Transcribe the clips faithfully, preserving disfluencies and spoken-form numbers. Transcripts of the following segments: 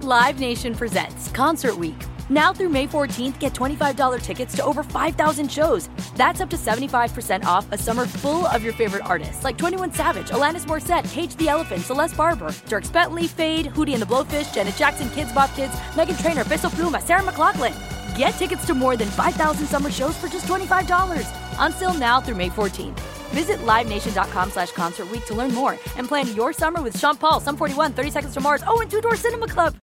Live Nation presents Concert Week. Now through May fourteenth, get twenty-five dollars tickets to over five thousand shows. That's up to seventy-five percent off a summer full of your favorite artists like twenty-one Savage, Alanis Morissette, Cage the Elephant, Celeste Barber, Dierks Bentley, Fade, Hootie and the Blowfish, Janet Jackson, Kidz Bop Kids, Meghan Trainor, Peso Pluma, Sarah McLachlan. Get tickets to more than five thousand summer shows for just twenty-five dollars. Until now through May fourteenth. Visit livenation.com slash concert week to learn more and plan your summer with Sean Paul, Sum forty-one, thirty Seconds to Mars, oh, and Two Door Cinema Club.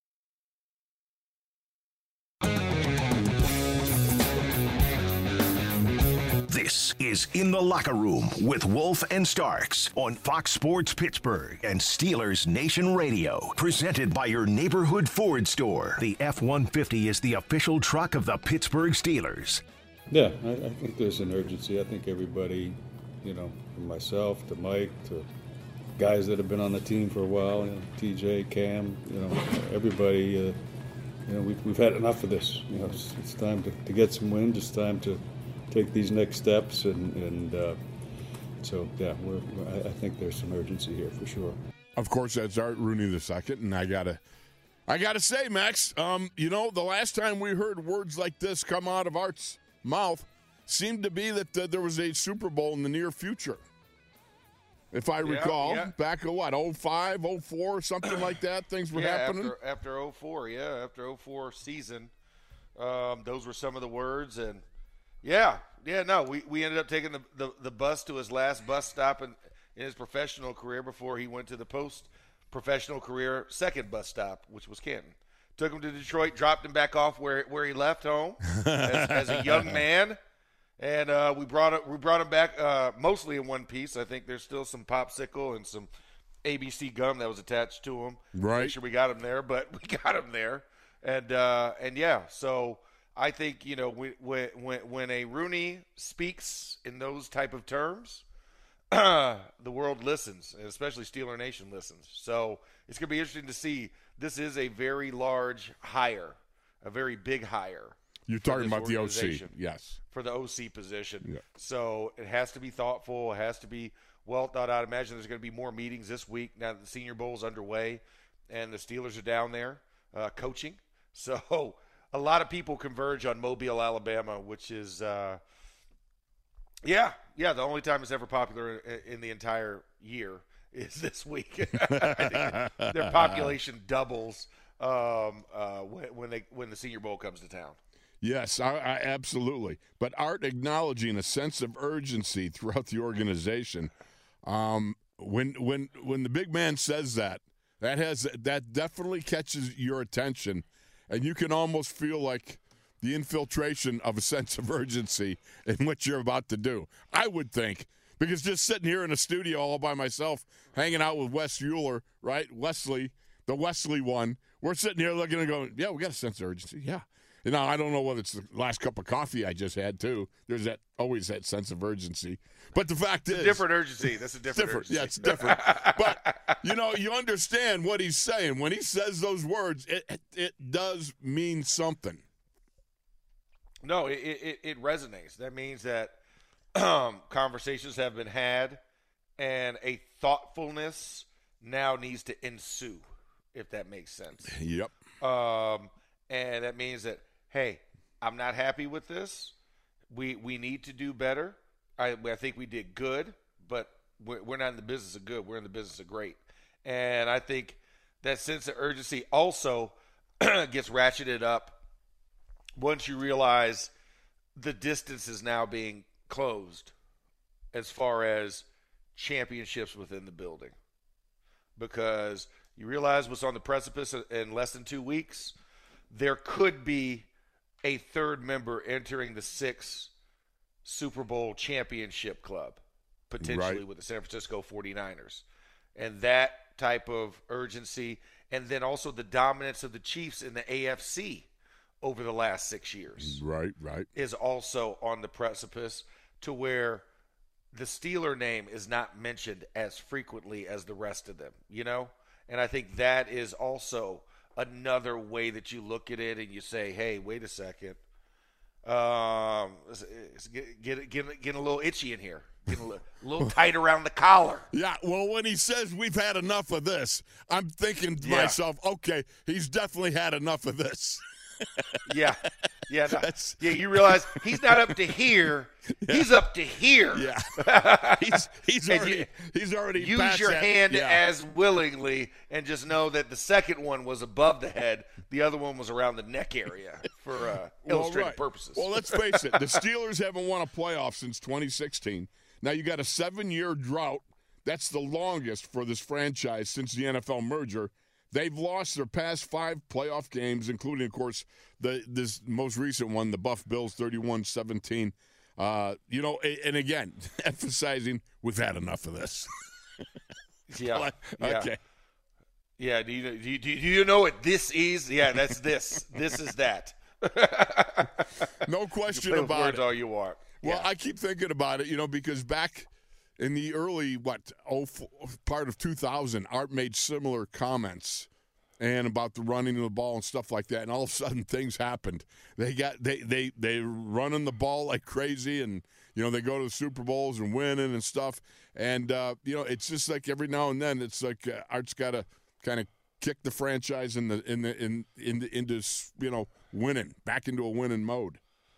This is In the Locker Room with Wolf and Starks on Fox Sports Pittsburgh and Steelers Nation Radio. Presented by your neighborhood Ford store. The F one fifty is the official truck of the Pittsburgh Steelers. Yeah, I, I think there's an urgency. I think everybody, you know, from myself to Mike to guys that have been on the team for a while, you know, T J, Cam, you know, everybody, uh, you know, we've, we've had enough of this. You know, it's, it's time to, to get some wins. It's time to take these next steps, and, and uh, so, yeah, we're, I think there's some urgency here for sure. Of course, that's Art Rooney the second, and I gotta, I gotta say, Max, um, you know, the last time we heard words like this come out of Art's mouth seemed to be that uh, there was a Super Bowl in the near future. If I yeah, recall, yeah. back in what, oh five, oh four, something like that, things were yeah, happening? After, after oh four, yeah, after oh four season, um, those were some of the words, and yeah, yeah, no, we, we ended up taking the, the, the bus to his last bus stop in, in his professional career before he went to the post-professional career second bus stop, which was Canton. Took him to Detroit, dropped him back off where where he left home as, as a young man, and uh, we brought it, we brought him back uh, mostly in one piece. I think there's still some popsicle and some A B C gum that was attached to him. Right. Make sure we got him there, but we got him there, and uh, and yeah, so I think you know when when when a Rooney speaks in those type of terms, the world listens, and especially Steeler Nation listens. So it's gonna be interesting to see. This is a very large hire, a very big hire. You're talking about the O C, yes. For the O C position. Yeah. So it has to be thoughtful. It has to be well thought out. I imagine there's going to be more meetings this week now that the Senior Bowl is underway and the Steelers are down there uh, coaching. So a lot of people converge on Mobile, Alabama, which is, uh, yeah, yeah, the only time it's ever popular in, in the entire year is this week. Their population doubles um, uh, when, when they when the Senior Bowl comes to town. Yes, I, I, absolutely. But Art acknowledging a sense of urgency throughout the organization. Um, when when when the big man says that, that has that definitely catches your attention, and you can almost feel like the infiltration of a sense of urgency in what you're about to do. I would think. Because just sitting here in a studio all by myself, hanging out with Wes Euler, right? Wesley, the Wesley one. We're sitting here looking and going, yeah, we got a sense of urgency. Yeah. You know, I don't know whether it's the last cup of coffee I just had, too. There's that always that sense of urgency. But the fact it's is. A different urgency. That's a different, different. urgency. Yeah, it's different. But, you know, you understand what he's saying. When he says those words, it, it, it does mean something. No, it, it, it resonates. That means that Um, conversations have been had, and a thoughtfulness now needs to ensue, if that makes sense. Yep. Um, and that means that, hey, I'm not happy with this. We we need to do better. I, I think we did good, but we're, we're not in the business of good. We're in the business of great. And I think that sense of urgency also gets ratcheted up once you realize the distance is now being closed as far as championships within the building, because you realize what's on the precipice in less than two weeks. There could be a third member entering the six Super Bowl championship club, potentially right. with the San Francisco forty-niners, and that type of urgency, and then also the dominance of the Chiefs in the A F C over the last six years right right is also on the precipice, to where the Steeler name is not mentioned as frequently as the rest of them, you know? And I think that is also another way that you look at it and you say, hey, wait a second. Um, it's, it's get, get, get, getting a little itchy in here. Getting a little, a little tight around the collar. Yeah, well, when he says we've had enough of this, I'm thinking to Yeah. myself, okay, he's definitely had enough of this. Yeah, yeah, no, yeah. You realize he's not up to here; yeah. he's up to here. Yeah, he's he's And already you, he's already use past your that. hand Yeah. as willingly, and just know that the second one was above the head, the other one was around the neck area for uh, illustrative well, right. purposes. Well, let's face it: the Steelers haven't won a playoff since twenty sixteen. Now you got a seven-year drought. That's the longest for this franchise since the N F L merger. They've lost their past five playoff games, including, of course, the this most recent one, the Buff Bills, thirty-one seventeen. Uh, you know, and again, emphasizing we've had enough of this. yeah. yeah. Okay. Yeah. Do you, do you do you know what this is? Yeah, that's this. This is that. No question you can play with about words it. all you want. Well, yeah. I keep thinking about it, you know, because back in the early, what, oh, part of two thousand, Art made similar comments and about the running of the ball and stuff like that, and all of a sudden things happened. They got they they they running the ball like crazy, and you know they go to the Super Bowls and winning and stuff. And uh, you know it's just like every now and then it's like uh, Art's got to kind of kick the franchise in the in the in in the, into you know winning back into a winning mode.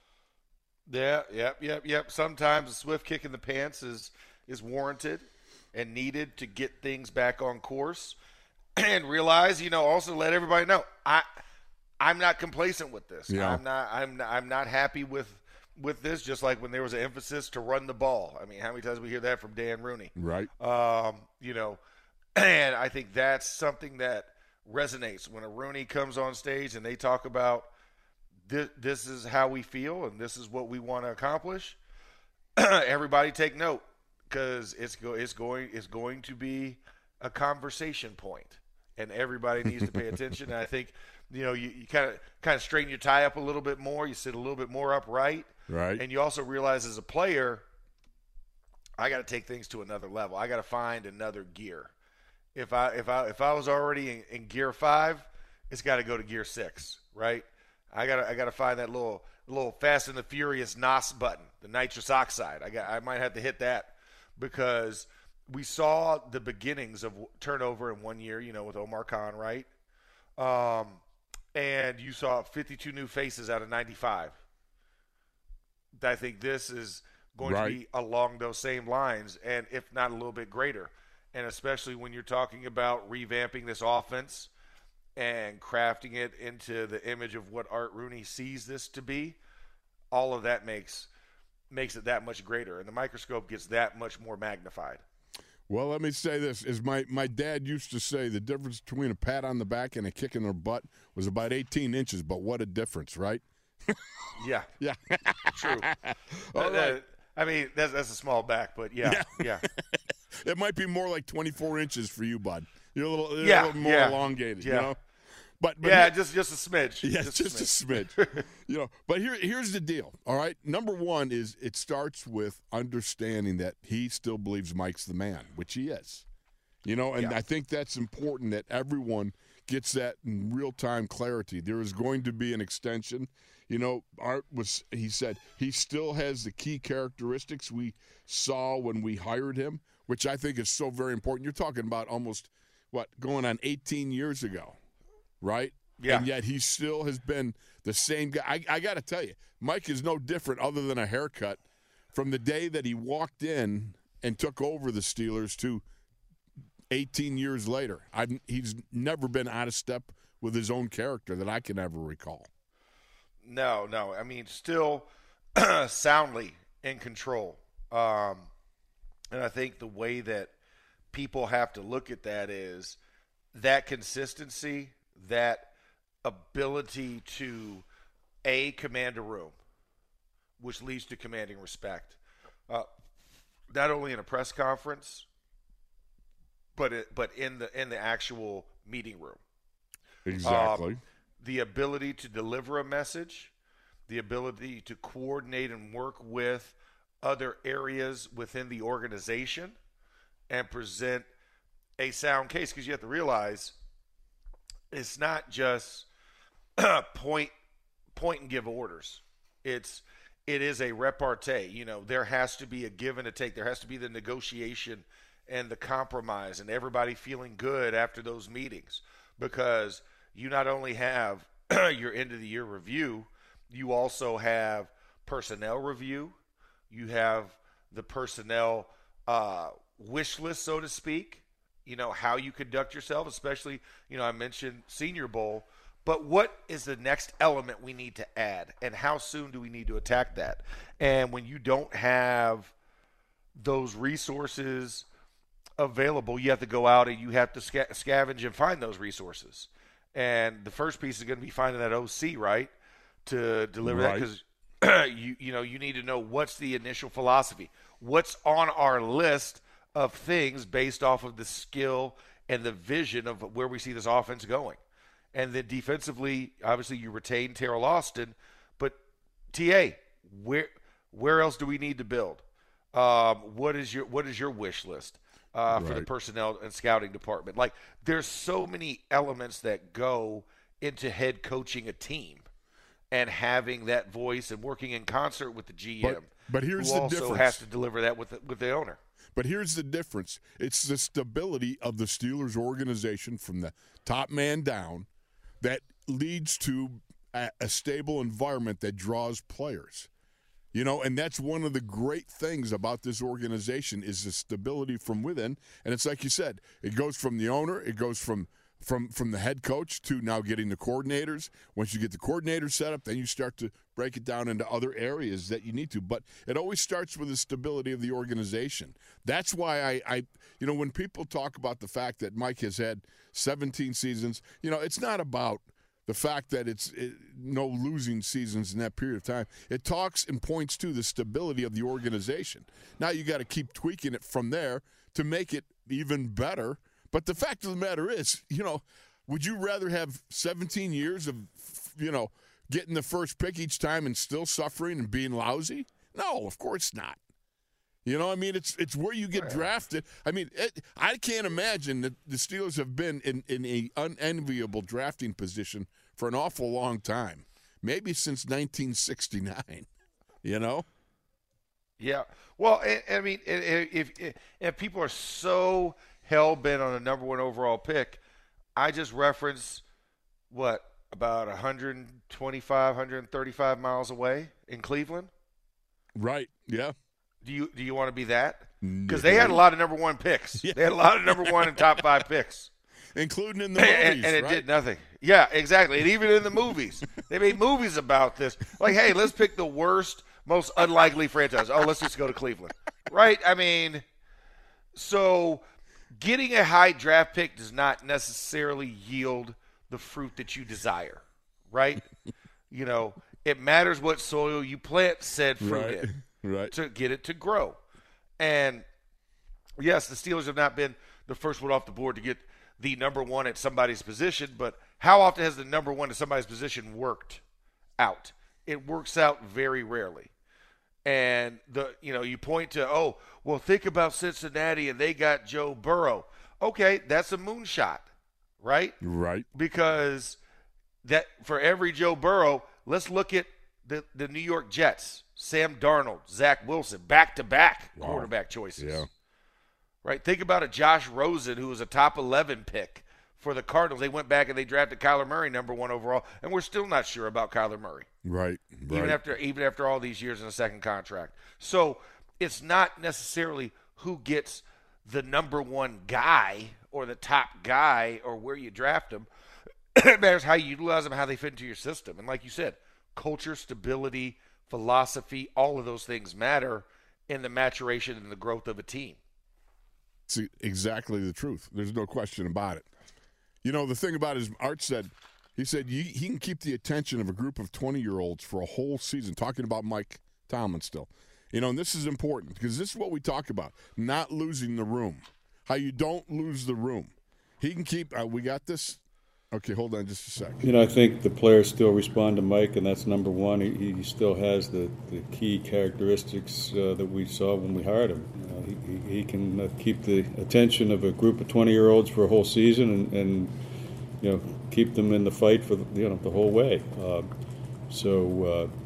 Yeah, yep, yep, yep. Sometimes a swift kick in the pants is is warranted and needed to get things back on course, and realize, you know, also let everybody know I I'm not complacent with this. Yeah. I'm not I'm not, I'm not happy with with this. Just like when there was an emphasis to run the ball. I mean, how many times we hear that from Dan Rooney? Right. Um, you know, and I think that's something that resonates when a Rooney comes on stage and they talk about this, this is how we feel and this is what we want to accomplish. Everybody take note, because it's go it's going it's going to be a conversation point, and everybody needs to pay attention. And I think, you know, you kind of kind of straighten your tie up a little bit more. You sit a little bit more upright, right? And you also realize as a player, I got to take things to another level. I got to find another gear. If I if I if I was already in, in gear five, it's got to go to gear six, right? I got I got to find that little little Fast and the Furious N O S button, the nitrous oxide. I got I might have to hit that, because we saw the beginnings of turnover in one year, you know, with Omar Khan, right? Um, and you saw fifty-two new faces out of ninety-five. I think this is going right. to be along those same lines, and if not a little bit greater. And especially when you're talking about revamping this offense and crafting it into the image of what Art Rooney sees this to be, all of that makes makes it that much greater, and the microscope gets that much more magnified. Well, let me say this. As my, my dad used to say, the difference between a pat on the back and a kick in the butt was about eighteen inches, but what a difference, right? Yeah. Yeah. True. All uh, right. I mean, that's, that's a small back, but yeah, yeah. yeah. It might be more like twenty-four inches for you, bud. You're a little, you're Yeah, a little more yeah, elongated, yeah. you know? But, but yeah, here- just just a smidge. Yeah, just, just, a smidge. a smidge. You know, but here, here's the deal. All right, number one is it starts with understanding that he still believes Mike's the man, which he is. You know, and Yeah. I think that's important that everyone gets that in real time clarity. There is going to be an extension. You know, Art was. He said he still has the key characteristics we saw when we hired him, which I think is so very important. You're talking about almost what going on eighteen years ago, right? Yeah. And yet he still has been the same guy. I, I got to tell you, Mike is no different other than a haircut from the day that he walked in and took over the Steelers to eighteen years later. I've, he's never been out of step with his own character that I can ever recall. No, no. I mean, still soundly in control. Um, and I think the way that people have to look at that is that consistency, that ability to, A, command a room, which leads to commanding respect. Uh, not only in a press conference, but it, but in the in the actual meeting room. Exactly. Um, the ability to deliver a message, the ability to coordinate and work with other areas within the organization and present a sound case, because you have to realize it's not just point point and give orders. It's it is a repartee. You know, there has to be a give and a take. There has to be the negotiation and the compromise, and everybody feeling good after those meetings, because you not only have your end of the year review, you also have personnel review. You have the personnel uh, wish list, so to speak. You know, how you conduct yourself, especially, you know, I mentioned Senior Bowl. But what is the next element we need to add, and how soon do we need to attack that? And when you don't have those resources available, you have to go out and you have to sca- scavenge and find those resources. And the first piece is going to be finding that O C, right, to deliver right. that, because you you know you need to know what's the initial philosophy, what's on our list of things based off of the skill and the vision of where we see this offense going. And then defensively, obviously, you retain Terrell Austin, but T A, where where else do we need to build? Um, what is your what is your wish list uh, for right. the personnel and scouting department? Like, there's so many elements that go into head coaching a team and having that voice and working in concert with the G M. But, but here's who the also difference. has to deliver that with the, with the owner. But here's the difference. It's the stability of the Steelers organization from the top man down that leads to a, a stable environment that draws players. You know, and that's one of the great things about this organization is the stability from within. And it's like you said, it goes from the owner, it goes from from from the head coach to now getting the coordinators. Once you get the coordinators set up, then you start to break it down into other areas that you need to. But it always starts with the stability of the organization. That's why I, I you know, when people talk about the fact that Mike has had seventeen seasons, you know, it's not about the fact that it's it, no losing seasons in that period of time. It talks and points to the stability of the organization. Now you got to keep tweaking it from there to make it even better. But the fact of the matter is, you know, would you rather have seventeen years of, you know, getting the first pick each time and still suffering and being lousy? No, of course not. You know, I mean, it's it's where you get drafted. I mean, it, I can't imagine that the Steelers have been in, in a unenviable drafting position for an awful long time, maybe since nineteen sixty-nine, you know? Yeah. Well, I, I mean, if, if, if people are so hell-bent on a number one overall pick, I just reference, what, about one twenty-five, one thirty-five miles away in Cleveland? Right, yeah. Do you do you want to be that? Because No. they had a lot of number one picks. Yeah. They had a lot of number one and top five picks. Including in the movies, and, and it right? did nothing. Yeah, exactly. And even in the movies. They made movies about this. Like, hey, let's pick the worst, most unlikely franchise. Oh, let's just go to Cleveland. Right? I mean, so getting a high draft pick does not necessarily yield the fruit that you desire. Right? You know, it matters what soil you plant said fruit Right. in. Right. To get it to grow. And, yes, the Steelers have not been the first one off the board to get the number one at somebody's position, but how often has the number one at somebody's position worked out? It works out very rarely. And, the you know, you point to, oh, well, think about Cincinnati and they got Joe Burrow. Okay, that's a moonshot, right? Right. Because that for every Joe Burrow, let's look at the, the New York Jets. Sam Darnold, Zach Wilson, back-to-back Wow. quarterback choices. Yeah. Right? Think about a Josh Rosen, who was a top eleven pick for the Cardinals. They went back and they drafted Kyler Murray number one overall, and we're still not sure about Kyler Murray. Right. Right. Even after even after all these years in a second contract. So it's not necessarily who gets the number one guy or the top guy or where you draft them. It matters how you utilize them, how they fit into your system. And like you said, culture, stability, philosophy, all of those things matter in the maturation and the growth of a team. It's exactly the truth. There's no question about it. You know, the thing about it is, Art said, he said he, he can keep the attention of a group of twenty-year-olds for a whole season, talking about Mike Tomlin still. You know, and this is important because this is what we talk about, not losing the room, how you don't lose the room. He can keep uh, – we got this? Okay, hold on just a second. You know, I think the players still respond to Mike, and that's number one. He, he still has the, the key characteristics uh, that we saw when we hired him. You know, he, he, he can uh, keep the attention of a group of twenty-year-olds for a whole season and, and you know, keep them in the fight for the, you know, the whole way. Uh, so, uh,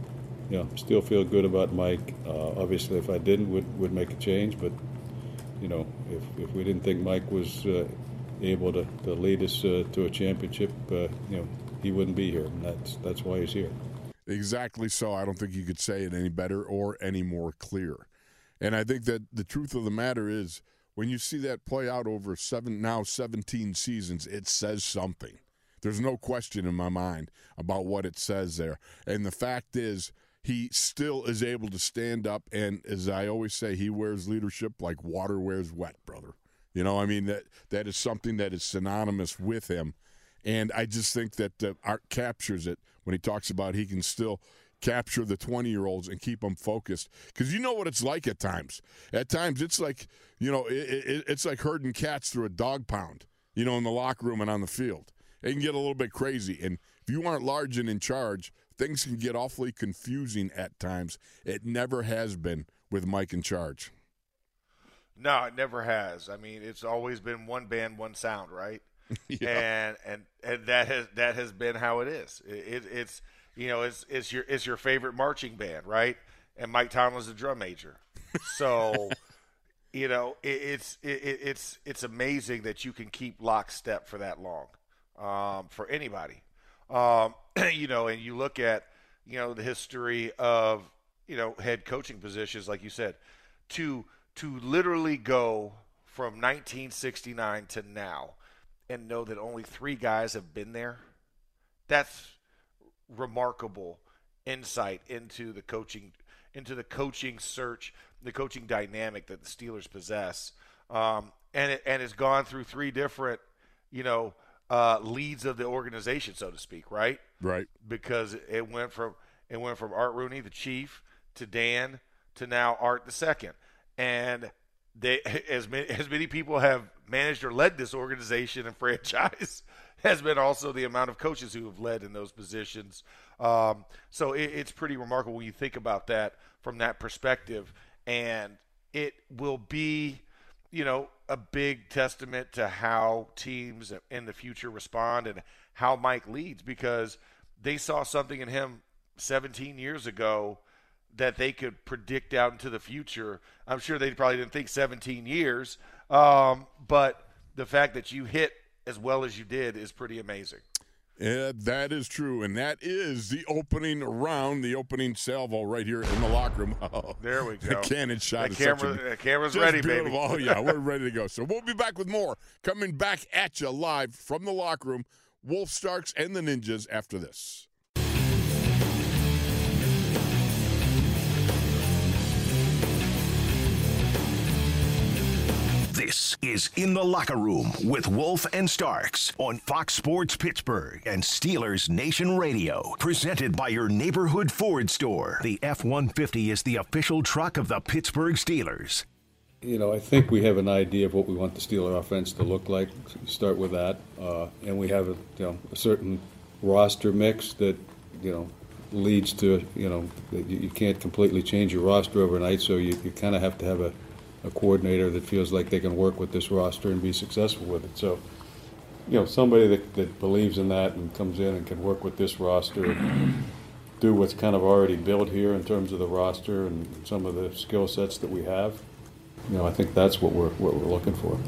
you know, still feel good about Mike. Uh, obviously, if I didn't, would would make a change. But you know, if if we didn't think Mike was uh, able to, to lead us uh, to a championship, uh, you know, he wouldn't be here. And that's that's why he's here. Exactly so. I don't think you could say it any better or any more clear. And I think that the truth of the matter is, when you see that play out over seven now seventeen seasons, it says something. There's no question in my mind about what it says there. And the fact is, he still is able to stand up, and as I always say, he wears leadership like water wears wet, brother. You know, I mean, that that is something that is synonymous with him. And I just think that uh, Art captures it when he talks about he can still capture the twenty-year-olds and keep them focused. Because you know what it's like at times. At times it's like, you know, it, it, it's like herding cats through a dog pound, you know, in the locker room and on the field. It can get a little bit crazy. And if you aren't large and in charge, things can get awfully confusing at times. It never has been with Mike in charge. No, it never has. I mean, it's always been one band, one sound, right? yeah. And and and that has that has been how it is. It, it, it's you know it's it's your it's your favorite marching band, right? And Mike Tomlin's a drum major, so you know it, it's it, it's it's amazing that you can keep lockstep for that long, um, for anybody. Um, you know, and you look at you know the history of you know head coaching positions, like you said, to to literally go from nineteen sixty-nine to now. And know that only three guys have been there, that's remarkable insight into the coaching, into the coaching search, the coaching dynamic that the Steelers possess, um, and it and it's gone through three different, you know, uh, leads of the organization, so to speak, right? Right. Because it went from it went from Art Rooney, the chief, to Dan, to now Art the second, and they as many as many people have managed or led this organization and franchise has been also the amount of coaches who have led in those positions. Um, so it, it's pretty remarkable when you think about that from that perspective. And it will be, you know, a big testament to how teams in the future respond and how Mike leads, because they saw something in him seventeen years ago that they could predict out into the future. I'm sure they probably didn't think seventeen years, um, but the fact that you hit as well as you did is pretty amazing. Yeah, that is true, and that is the opening round, the opening salvo right here in the locker room. Oh, there we go. The cannon shot. The, camera, a, the camera's ready, beautiful. baby. Oh, yeah, we're ready to go. So we'll be back with more coming back at you live from the locker room. Wolf Starks and the Ninjas after this. This is In the Locker Room with Wolf and Starks on Fox Sports Pittsburgh and Steelers Nation Radio. Presented by your neighborhood Ford store. The F one fifty is the official truck of the Pittsburgh Steelers. You know, I think we have an idea of what we want the Steeler offense to look like. So you start with that. Uh, and we have a, you know, a certain roster mix that, you know, leads to, you know, that you, you can't completely change your roster overnight. So you, you kind of have to have a a coordinator that feels like they can work with this roster and be successful with it. So, you know, somebody that, that believes in that and comes in and can work with this roster and do what's kind of already built here in terms of the roster and some of the skill sets that we have, you know, I think that's what we're what we're looking for.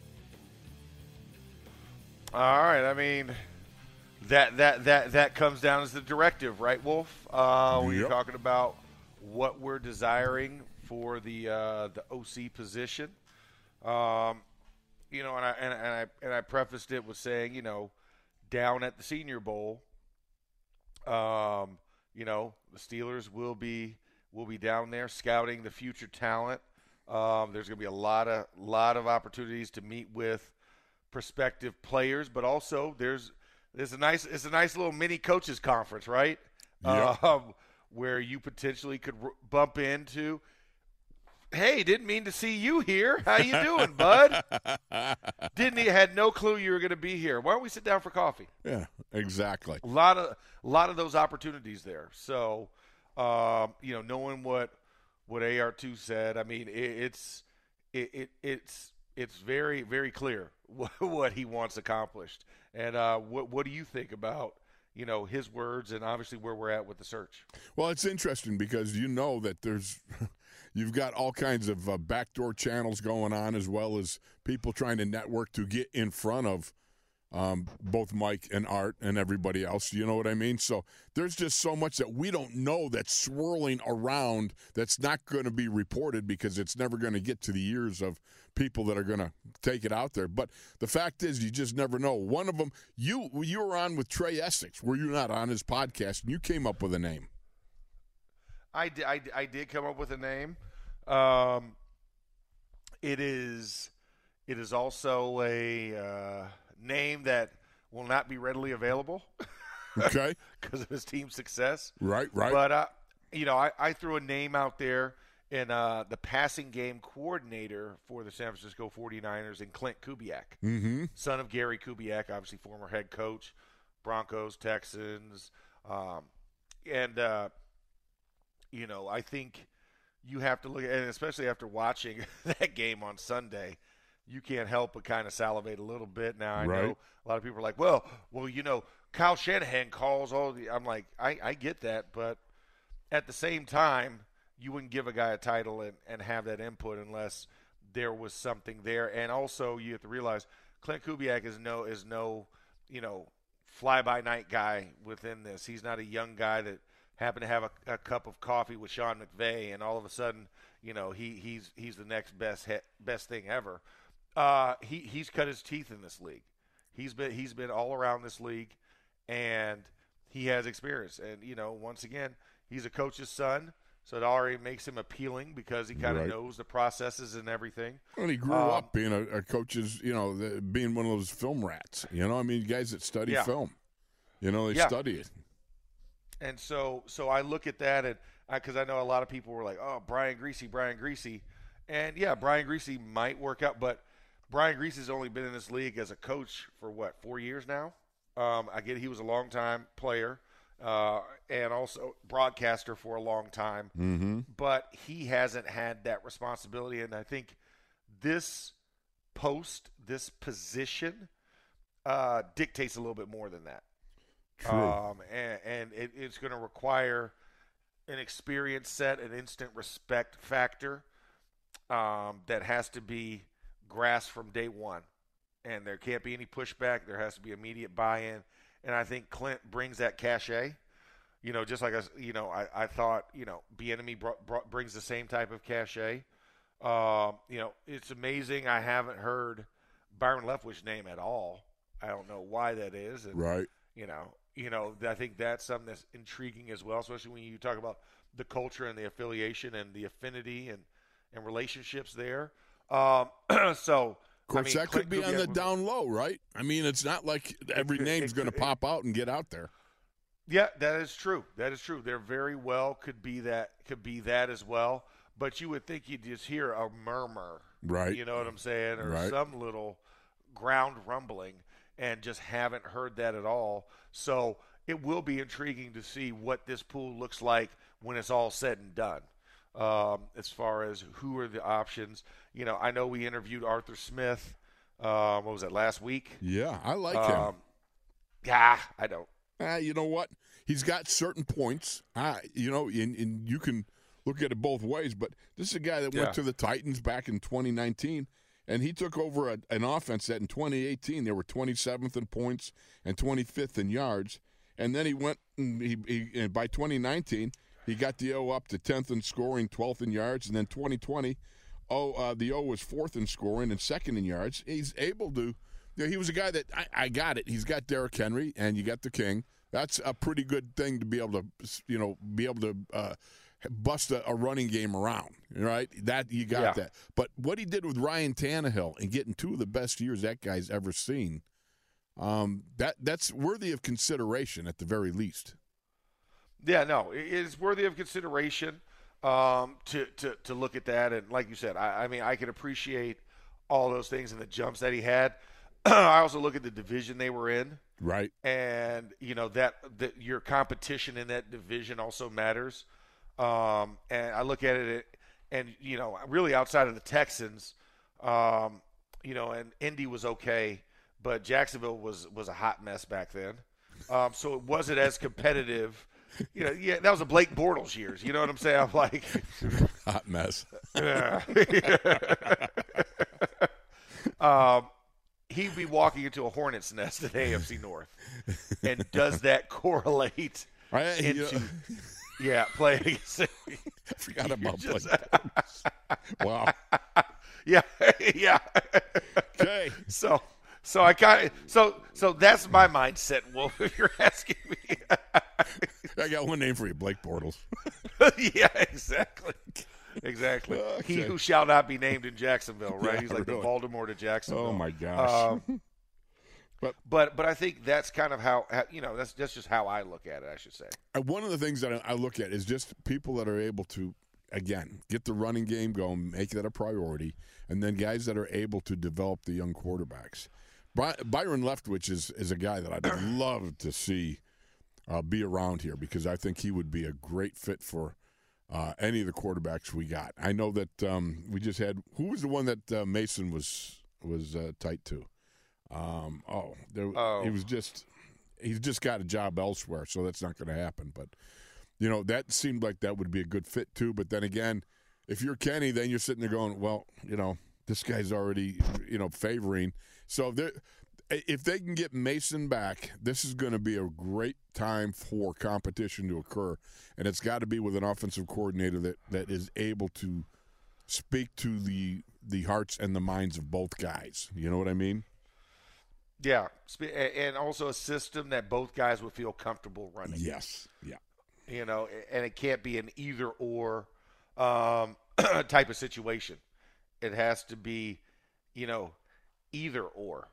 All right. I mean, that that that that comes down as the directive, right, Wolf? Uh, when yep. you're talking about what we're desiring for the uh, the O C position, um, you know, and I and, and I and I prefaced it with saying, you know, down at the Senior Bowl, um, you know, the Steelers will be will be down there scouting the future talent. Um, there's going to be a lot of lot of opportunities to meet with prospective players, but also there's there's a nice it's a nice little mini coaches conference, right? Yep. Um, where you potentially could r- bump into. Hey, didn't mean to see you here. How you doing, bud? Didn't he had no clue you were going to be here. Why don't we sit down for coffee? Yeah, exactly. A lot of a lot of those opportunities there. So, um, you know, knowing what what A R two said, I mean, it, it's it, it it's it's very very clear what, what he wants accomplished. And uh, what what do you think about you know, his words and obviously where we're at with the search. Well, it's interesting because you know that there's you've got all kinds of uh, backdoor channels going on, as well as people trying to network to get in front of um, both Mike and Art and everybody else. You know what I mean? So there's just so much that we don't know that's swirling around that's not going to be reported because it's never going to get to the ears of people that are going to take it out there. But the fact is, you just never know. One of them, you you were on with Trey Essex. Were you not on his podcast? And you came up with a name. I did, I, I did come up with a name. Um, it is it is also a uh, name that will not be readily available. Okay. Because of his team's success. Right, right. But, uh, you know, I, I threw a name out there in uh, the passing game coordinator for the San Francisco forty-niners in Clint Kubiak, mm-hmm. son of Gary Kubiak, obviously former head coach, Broncos, Texans. Um, and, uh, you know, I think you have to look at, and especially after watching that game on Sunday, you can't help but kind of salivate a little bit. Now, I right. know a lot of people are like, well, well, you know, Kyle Shanahan calls all the – I'm like, I, I get that, but at the same time, you wouldn't give a guy a title and, and have that input unless there was something there. And also you have to realize Clint Kubiak is no, is no you know, fly-by-night guy within this. He's not a young guy that happened to have a, a cup of coffee with Sean McVay and all of a sudden, you know, he, he's he's the next best he, best thing ever. Uh, he he's cut his teeth in this league. He's been he's been all around this league, and he has experience. And you know, once again, he's a coach's son, so it already makes him appealing because he kind of right. knows the processes and everything. Well, he grew um, up being a, a coach's, you know, the, being one of those film rats. You know, I mean, guys that study yeah. film. You know, they yeah. study it. And so, so I look at that, and because I, I know a lot of people were like, "Oh, Brian Griese, Brian Griese," and yeah, Brian Griese might work out, but Brian Griese has only been in this league as a coach for what, four years now. Um, I get he was a long time player uh, and also broadcaster for a long time, mm-hmm. but he hasn't had that responsibility. And I think this post, this position, uh, dictates a little bit more than that. True. Um, and, and it, it's going to require an experience set, an instant respect factor um, that has to be grasped from day one. And there can't be any pushback. There has to be immediate buy-in. And I think Clint brings that cachet. You know, just like, I, you know, I, I thought, you know, Bieniemy brought, brought, brings the same type of cachet. Um, you know, it's amazing. I haven't heard Byron Leftwich's name at all. I don't know why that is. And, right. You know, you know, I think that's something that's intriguing as well, especially when you talk about the culture and the affiliation and the affinity and, and relationships there. Um, so, of course, I mean, that could be on the down low, right? I mean, it's not like every could, name's going to pop out and get out there. Yeah, that is true. That is true. There very well could be that could be that as well. But you would think you'd just hear a murmur, right? You know what I'm saying, or right. some little ground rumbling, and just haven't heard that at all. So it will be intriguing to see what this pool looks like when it's all said and done. Um, as far as who are the options, you know, I know we interviewed Arthur Smith. Uh, what was that, last week? Yeah, I like um, him. Yeah, I don't. Ah, you know what? He's got certain points. Ah, you know, and, and you can look at it both ways. But this is a guy that yeah. went to the Titans back in twenty nineteen, and he took over a, an offense that in twenty eighteen they were twenty-seventh in points and twenty-fifth in yards. And then he went and he, he and by twenty nineteen he got the O up to tenth in scoring, twelfth in yards, and then twenty twenty, oh, uh, the O was fourth in scoring and second in yards. He's able to. You know, he was a guy that I, I got it. He's got Derrick Henry, and you got the King. That's a pretty good thing to be able to, you know, be able to uh, bust a, a running game around, right? That you got yeah. that. But what he did with Ryan Tannehill and getting two of the best years that guy's ever seen, um, that that's worthy of consideration at the very least. Yeah, no, it is worthy of consideration um, to, to to look at that. And like you said, I, I mean, I can appreciate all those things and the jumps that he had. I also look at the division they were in. Right. And, you know, that, that your competition in that division also matters. Um, and I look at it, and, you know, really outside of the Texans, um, you know, and Indy was okay, but Jacksonville was, was a hot mess back then. um, so it wasn't as competitive. You know, yeah, that was a Blake Bortles years. You know what I'm saying? I'm like, hot mess. um, he'd be walking into a hornet's nest at A F C North, and does that correlate I, into? you know, yeah, playing against. I forgot about just, Blake Bortles. Wow. Yeah, yeah. Okay. So, so I kind of so so that's my mindset, Wolf. If you're asking me, I got one name for you, Blake Bortles. yeah, exactly, exactly. Okay. He who shall not be named in Jacksonville, right? Yeah, He's like really. the Voldemort of Jacksonville. Oh my gosh. Um, But but but I think that's kind of how, how you know that's that's just how I look at it. I should say. Uh, One of the things that I I look at is just people that are able to, again, get the running game going, make that a priority, and then guys that are able to develop the young quarterbacks. By, Byron Leftwich is, is a guy that I'd love to see uh, be around here because I think he would be a great fit for uh, any of the quarterbacks we got. I know that um, we just had – who was the one that uh, Mason was was uh, tight to? Um, oh, there, Oh. he was just – he's just got a job elsewhere, so that's not going to happen. But, you know, that seemed like that would be a good fit too. But then again, if you're Kenny, then you're sitting there going, well, you know, this guy's already, you know, favoring. So they're – if they can get Mason back, this is going to be a great time for competition to occur. And it's got to be with an offensive coordinator that, that is able to speak to the the hearts and the minds of both guys. You know what I mean? Yeah, Spe- and also a system that both guys would feel comfortable running. Yes. Yeah. You know, and it can't be an either or um, type of situation. It has to be, you know, either or.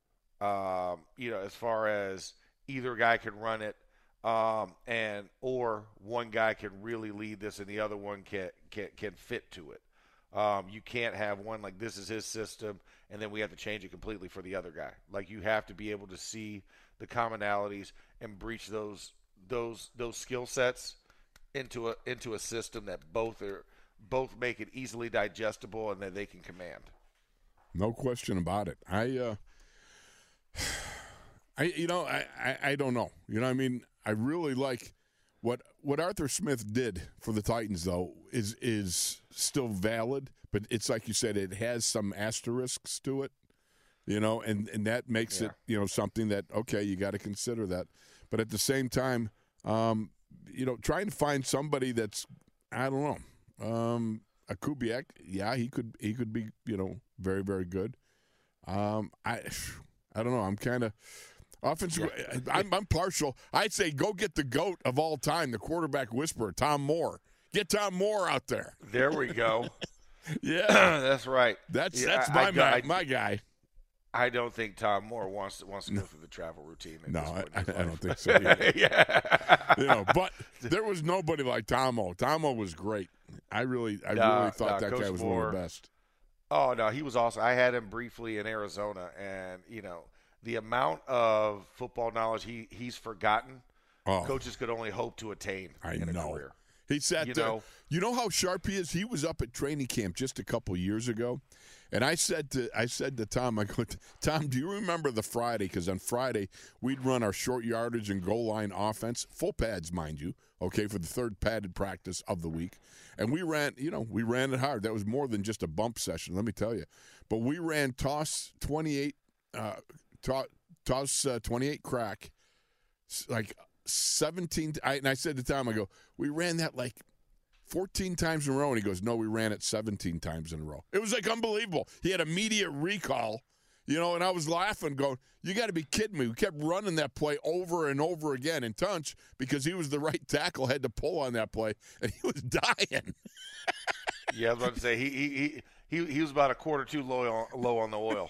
Um, you know, as far as either guy can run it, um, and or one guy can really lead this, and the other one can can can fit to it. Um, you can't have one like this is his system, and then we have to change it completely for the other guy. Like you have to be able to see the commonalities and breach those those those skill sets into a into a system that both are both make it easily digestible and that they can command. No question about it. I. Uh... I you know I, I, I don't know you know I mean I really like what what Arthur Smith did for the Titans though is is still valid, but it's like you said, it has some asterisks to it, you know, and, and that makes yeah. it, you know, something that okay, you got to consider that, but at the same time, um, you know, trying to find somebody that's I don't know, um, a Kubiak, yeah, he could he could be you know very very good. Um, I. I don't know. I'm kind of offensive. Yeah. I'm, I'm partial. I'd say go get the GOAT of all time, the quarterback whisperer, Tom Moore. Get Tom Moore out there. There we go. Yeah, that's right. That's yeah, that's I, my I, my, I, my guy. I don't think Tom Moore wants to, wants to go through the travel routine. No, I, I, I don't think so either. yeah. You know, but there was nobody like Tomo. Tomo was great. I really, I nah, really thought nah, that Coach guy was Moore, one of the best. Oh no, he was awesome. I had him briefly in Arizona, and you know. The amount of football knowledge he, he's forgotten, oh, coaches could only hope to attain I in a know. career. He sat you there. Know? You know how sharp he is? He was up at training camp just a couple years ago. And I said to I said to Tom, I go, Tom, do you remember the Friday? Because on Friday, we'd run our short yardage and goal line offense, full pads, mind you, okay, for the third padded practice of the week. And we ran, you know, we ran it hard. That was more than just a bump session, let me tell you. But we ran toss twenty-eight, uh, toss, toss uh, twenty-eight crack, like seventeen. I, and I said to Tom, I go, we ran that like fourteen times in a row. And he goes, no, we ran it seventeen times in a row. It was like unbelievable. He had immediate recall, you know, and I was laughing, going, you got to be kidding me. We kept running that play over and over again. And Tunch, because he was the right tackle, had to pull on that play, and he was dying. Yeah, I was about to say, he he he, he, he was about a quarter too low, low on the oil.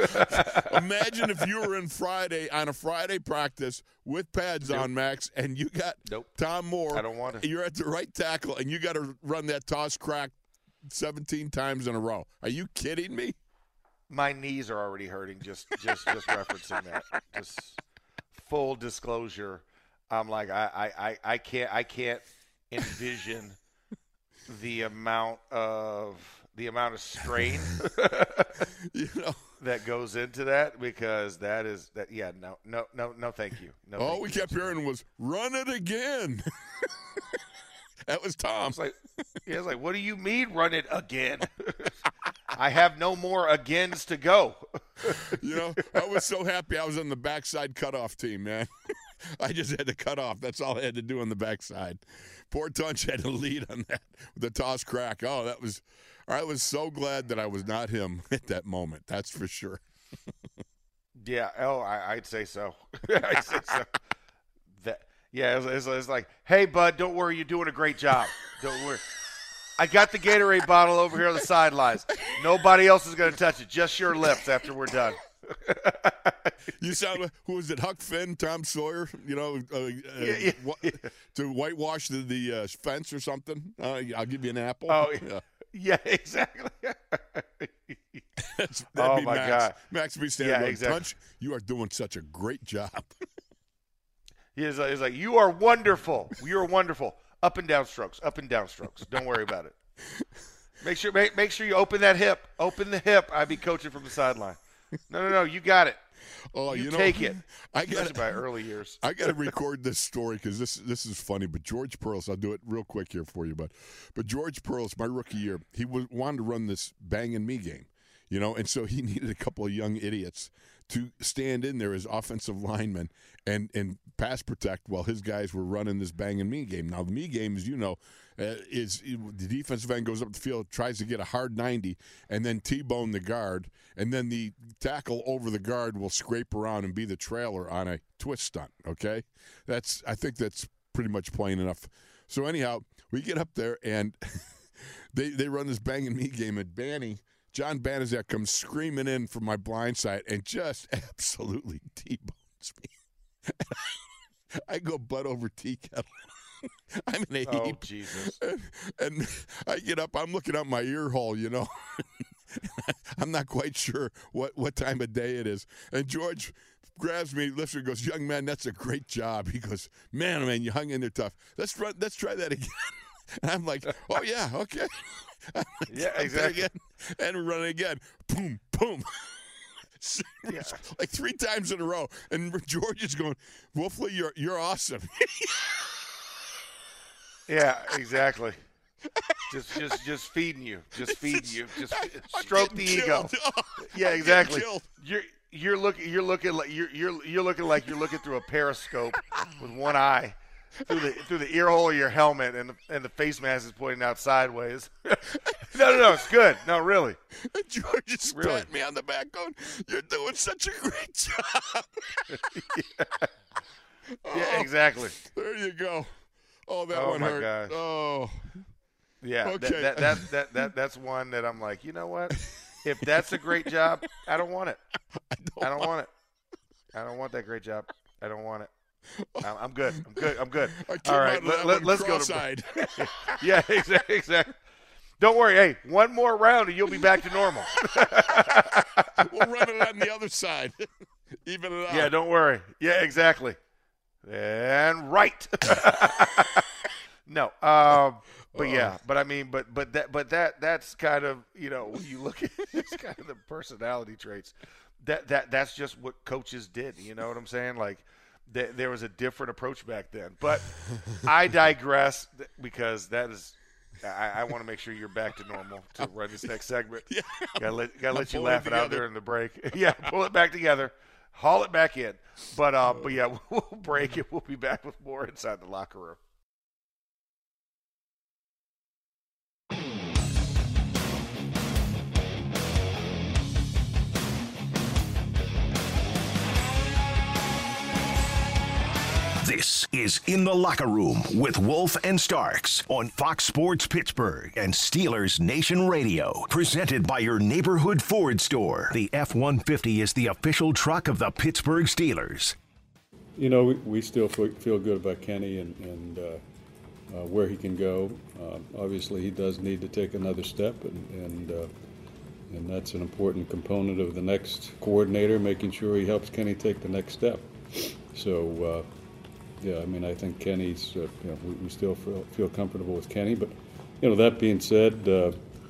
Imagine if you were in Friday, on a Friday practice with pads nope. on, Max, and you got nope. Tom Moore. I don't want to. You're at the right tackle, and you got to run that toss crack seventeen times in a row. Are you kidding me? My knees are already hurting just just, just referencing that. Just full disclosure, I'm like I, I, I can't I can't envision the amount of the amount of strain you know that goes into that, because that is that. Yeah, no, no, no, no. Thank you. No, all thank we you. kept hearing was "run it again." That was Tom. It's like, yeah, it's like, what do you mean, run it again? I have no more agains to go. You know, I was so happy I was on the backside cutoff team, man. I just had to cut off. That's all I had to do on the backside. Poor Tunch had to lead on that with the toss crack. Oh, that was – I was so glad that I was not him at that moment. That's for sure. Yeah. Oh, I, I'd say so. I'd say so. That, yeah, it's, it's, it's like, hey, bud, don't worry. You're doing a great job. Don't worry. I got the Gatorade bottle over here on the sidelines. Nobody else is going to touch it. Just your lips after we're done. You sound – who was it, Huck Finn, Tom Sawyer, you know, uh, uh, yeah, yeah, what, yeah. to whitewash the, the uh, fence or something? Uh, I'll give you an apple. Oh, yeah. Yeah, exactly. That's, oh, be my Max. God. Max be standing Yeah, going, exactly. Tunch, you are doing such a great job. He's like, he's like, you are wonderful. You are wonderful. Up and down strokes. Up and down strokes. Don't worry about it. Make sure make, make sure you open that hip. Open the hip. I'd be coaching from the sideline. No, no, no. You got it. Oh, you, you know, take it. I got Especially by early years. I got to record this story because this this is funny. But George Pearls, I'll do it real quick here for you. But but George Pearls, my rookie year, he was, wanted to run this bang and me game, you know, and so he needed a couple of young idiots to stand in there as offensive linemen and and pass protect while his guys were running this bang and me game. Now the me game, as you know, uh, is the defensive end goes up the field, tries to get a hard ninety, and then T-bone the guard, and then the tackle over the guard will scrape around and be the trailer on a twist stunt. Okay, that's I think that's pretty much plain enough. So anyhow, we get up there and they they run this bang and me game, and Banny. John Banizak comes screaming in from my blind side and just absolutely T-bones me. I go butt over tea kettle. I'm in a heap. Oh, Jesus. And, and I get up. I'm looking up my ear hole, you know. I'm not quite sure what, what time of day it is. And George grabs me, lifts me, and goes, young man, that's a great job. He goes, man, oh, man, you hung in there tough. Let's run, let's try that again. And I'm like, oh, yeah, okay. Yeah, exactly. Again, and we run it again. Boom, boom. Yeah. Like three times in a row. And George is going, Wolfley, you're you're awesome. Yeah, exactly. Just just just feeding you. Just feeding Just, you. Just I'm stroke the getting ego. killed. Oh, Yeah, I'm exactly. getting killed. You're you're looking you're looking like you're you're you're looking like you're looking through a periscope with one eye. Through the through the ear hole of your helmet, and the, and the face mask is pointing out sideways. no, no, no, it's good. No, really. And George just Really? patting me on the back going, you're doing such a great job. yeah. Oh, yeah, exactly. There you go. Oh, that Oh, one my hurt. gosh. Oh. Yeah, Okay. that, that, that, that, that, that's one that I'm like, you know what? If that's a great job, I don't want it. I don't, I don't want it. I don't want that great job. I don't want it. I'm I'm good. I'm good. I'm good. I came All out right, of let, that let, one let's go to cross-eyed. Yeah, exactly, exactly. Don't worry. Hey, one more round and you'll be back to normal. We'll run it on the other side. Even it out. Yeah, don't worry. Yeah, exactly. And right. no. Um, but yeah, but I mean, but but that but that that's kind of, you know, when you look at it's kind of the personality traits. That that that's just what coaches did. You know what I'm saying? Like, th- there was a different approach back then. But I digress because that is. I, I want to make sure you're back to normal to run this next segment. Yeah. Gotta let, gotta let you pulling it laugh it out together. during the break. Yeah, pull it back together, haul it back in. But uh, but yeah, we'll break it. We'll be back with more Inside the Locker Room. This is In the Locker Room with Wolf and Starks on Fox Sports Pittsburgh and Steelers Nation Radio. Presented by your neighborhood Ford store. The F one fifty is the official truck of the Pittsburgh Steelers. You know, we, we still feel, feel good about Kenny and, and uh, uh, where he can go. Um, obviously, he does need to take another step, and and, uh, and that's an important component of the next coordinator, making sure he helps Kenny take the next step. So, uh, yeah, I mean, I think Kenny's, uh, you know, we, we still feel, feel comfortable with Kenny. But, you know, that being said, uh,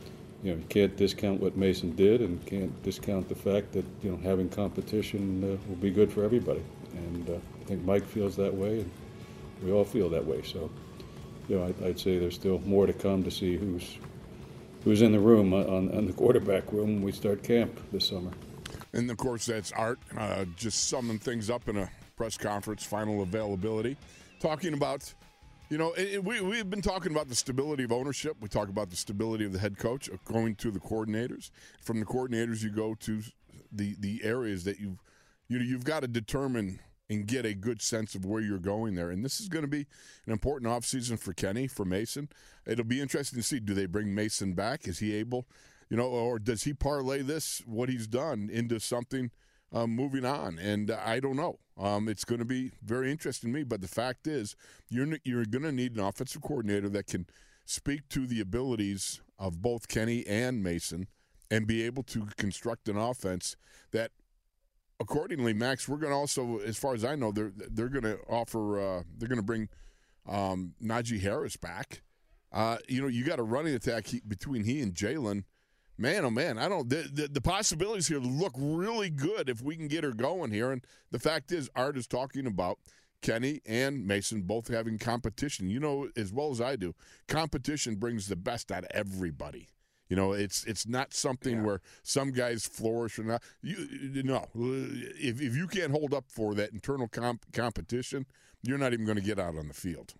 you know, you can't discount what Mason did, and can't discount the fact that, you know, having competition uh, will be good for everybody. And uh, I think Mike feels that way, and we all feel that way. So, you know, I, I'd say there's still more to come to see who's who's in the room on, on the quarterback room when we start camp this summer. And of course, that's Art uh, just summing things up in a press conference, final availability, talking about. You know, it, we, we've been talking about the stability of ownership. We talk about the stability of the head coach, going to the coordinators. From the coordinators, you go to the the areas that you've, you know, you've got to determine and get a good sense of where you're going there. And this is going to be an important offseason for Kenny, for Mason. It'll be interesting to see, do they bring Mason back? Is he able, you know, or does he parlay this, what he's done, into something Um, moving on? And uh, I don't know. Um, it's going to be very interesting to me. But the fact is, you're you're going to need an offensive coordinator that can speak to the abilities of both Kenny and Mason and be able to construct an offense that, accordingly, Max, we're going to also, as far as I know, they're they're going to offer, uh, they're going to bring um, Najee Harris back. Uh, you know, you got a running attack he, between he and Jalen. Man, oh, man, I don't the, the, the possibilities here look really good if we can get her going here. And the fact is, Art is talking about Kenny and Mason both having competition. You know as well as I do, competition brings the best out of everybody. You know, it's it's not something yeah. where some guys flourish or not. You, you know, if, if you can't hold up for that internal comp- competition, you're not even going to get out on the field.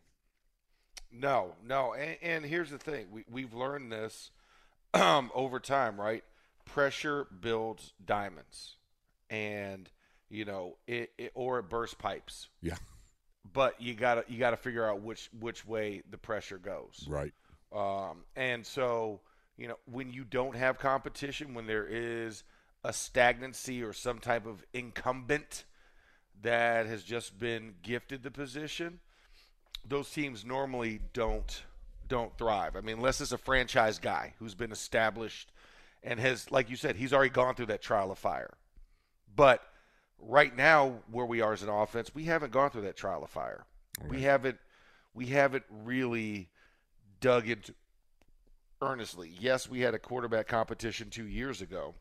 No, no. And, and here's the thing. We, we've learned this Um, over time, right? Pressure builds diamonds, and you know it, it or it bursts pipes. Yeah, but you gotta you gotta figure out which which way the pressure goes. Right. Um, and so you know when you don't have competition, when there is a stagnancy or some type of incumbent that has just been gifted the position, those teams normally don't. don't thrive. I mean, unless it's a franchise guy who's been established and has, like you said, he's already gone through that trial of fire. But right now, where we are as an offense, we haven't gone through that trial of fire. Okay. We haven't, we haven't really dug into earnestly. Yes, we had a quarterback competition two years ago,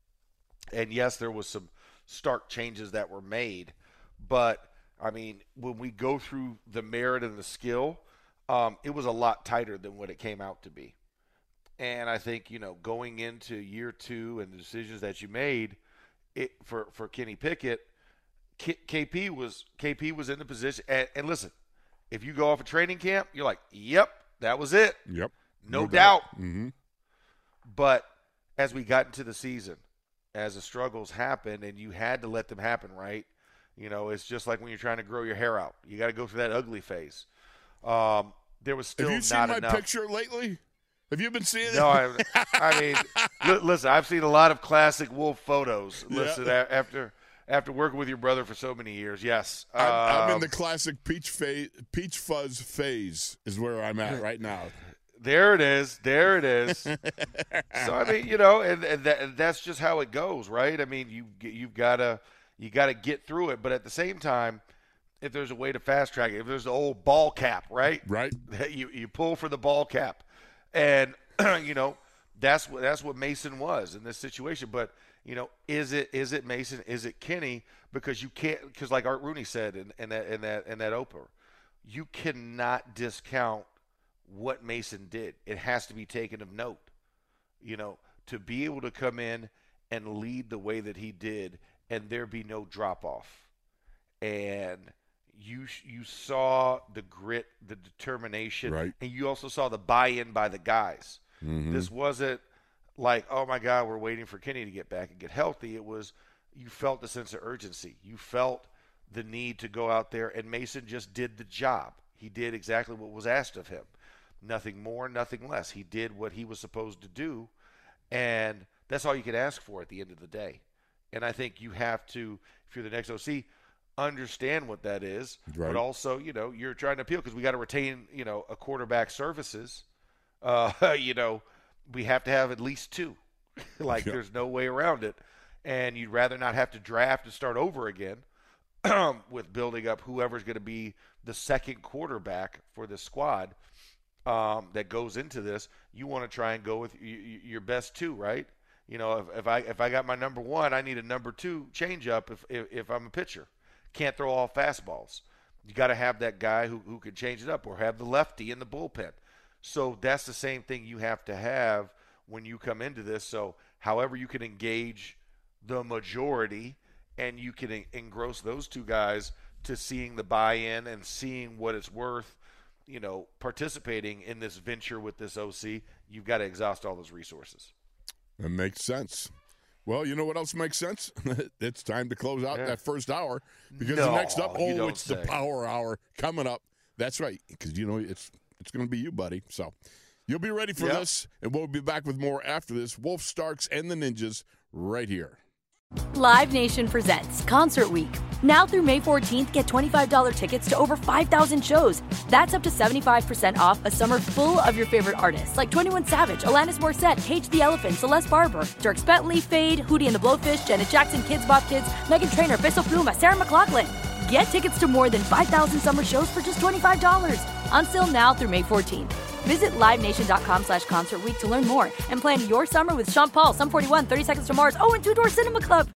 and yes, there was some stark changes that were made. But I mean, when we go through the merit and the skill, Um, it was a lot tighter than what it came out to be. And I think, you know, going into year two and the decisions that you made it, for, for Kenny Pickett, K, KP was KP was in the position. And, and listen, if you go off a training camp, you're like, yep, that was it. Yep. No, no doubt. doubt. Mm-hmm. But as we got into the season, as the struggles happened, and you had to let them happen, right? You know, it's just like when you're trying to grow your hair out. You got to go through that ugly phase. Um, there was still not enough. Have you seen my picture lately? Have you been seeing it? No, I, I mean, li- listen, I've seen a lot of classic Wolf photos. Listen, yeah. a- after after working with your brother for so many years, yes. I'm, um, I'm in the classic peach phase, peach fuzz phase is where I'm at right now. There it is. There it is. So I mean, you know, and, and, that, and that's just how it goes, right? I mean, you you've got to you got to get through it, but at the same time, if there's a way to fast track it, if there's the old ball cap, right? Right. You you pull for the ball cap, and you know that's what that's what Mason was in this situation. But you know, is it is it Mason? Is it Kenny? Because you can't, because like Art Rooney said in, in that in that in that opener, you cannot discount what Mason did. It has to be taken of note. You know, to be able to come in and lead the way that he did, and there be no drop off, and You you saw the grit, the determination, right. And you also saw the buy-in by the guys. Mm-hmm. This wasn't like, oh, my God, we're waiting for Kenny to get back and get healthy. It was you felt the sense of urgency. You felt the need to go out there, and Mason just did the job. He did exactly what was asked of him. Nothing more, nothing less. He did what he was supposed to do, and that's all you can ask for at the end of the day. And I think you have to, if you're the next O C, understand what that is, right. But also, you know, you're trying to appeal because we got to retain, you know, a quarterback services. Uh, you know, we have to have at least two. like, yep. There's no way around it. And you'd rather not have to draft and start over again with building up whoever's going to be the second quarterback for this squad. um, that goes into this, you want to try and go with y- y- your best two, right? You know, if, if I if I got my number one, I need a number two changeup if, if if I'm a pitcher. Can't throw all fastballs. You got to have that guy who, who can change it up, or have the lefty in the bullpen. So that's the same thing you have to have when you come into this. So however you can engage the majority and you can en- engross those two guys to seeing the buy-in and seeing what it's worth, you know, participating in this venture with this O C, you've got to exhaust all those resources. That makes sense. Well, you know what else makes sense? It's time to close out Yeah. that first hour because No, the next up, you oh, don't it's the say. Power Hour coming up. That's right, because you know it's it's going to be you, buddy. So you'll be ready for Yep. this, and we'll be back with more after this. Wolf, Starks, and the Ninjas right here. Live Nation presents Concert Week. Now through May fourteenth, get twenty-five dollars tickets to over five thousand shows. That's up to seventy-five percent off a summer full of your favorite artists like twenty-one Savage, Alanis Morissette, Cage the Elephant, Celeste Barber, Dierks Bentley, Fade, Hootie and the Blowfish, Janet Jackson, Kids Bop Kids, Meghan Trainor, Bissell Pluma, Sarah McLachlan. Get tickets to more than five thousand summer shows for just twenty-five dollars. Until now through May fourteenth. Visit livenation.com slash concert week to learn more and plan your summer with Sean Paul, Sum forty-one, thirty Seconds to Mars, oh, and Two Door Cinema Club.